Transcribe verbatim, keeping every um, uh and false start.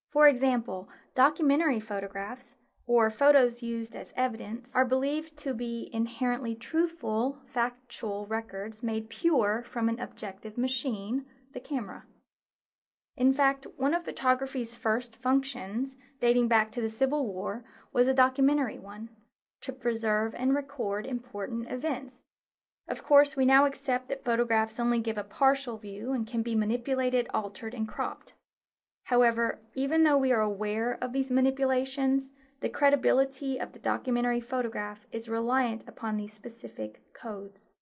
For example, documentary photographs, or photos used as evidence, are believed to be inherently truthful, factual records made pure from an objective machine, the camera. In fact, one of photography's first functions, dating back to the Civil War, was a documentary one, to preserve and record important events. Of course, we now accept that photographs only give a partial view and can be manipulated, altered, and cropped. However, even though we are aware of these manipulations, the credibility of the documentary photograph is reliant upon these specific codes.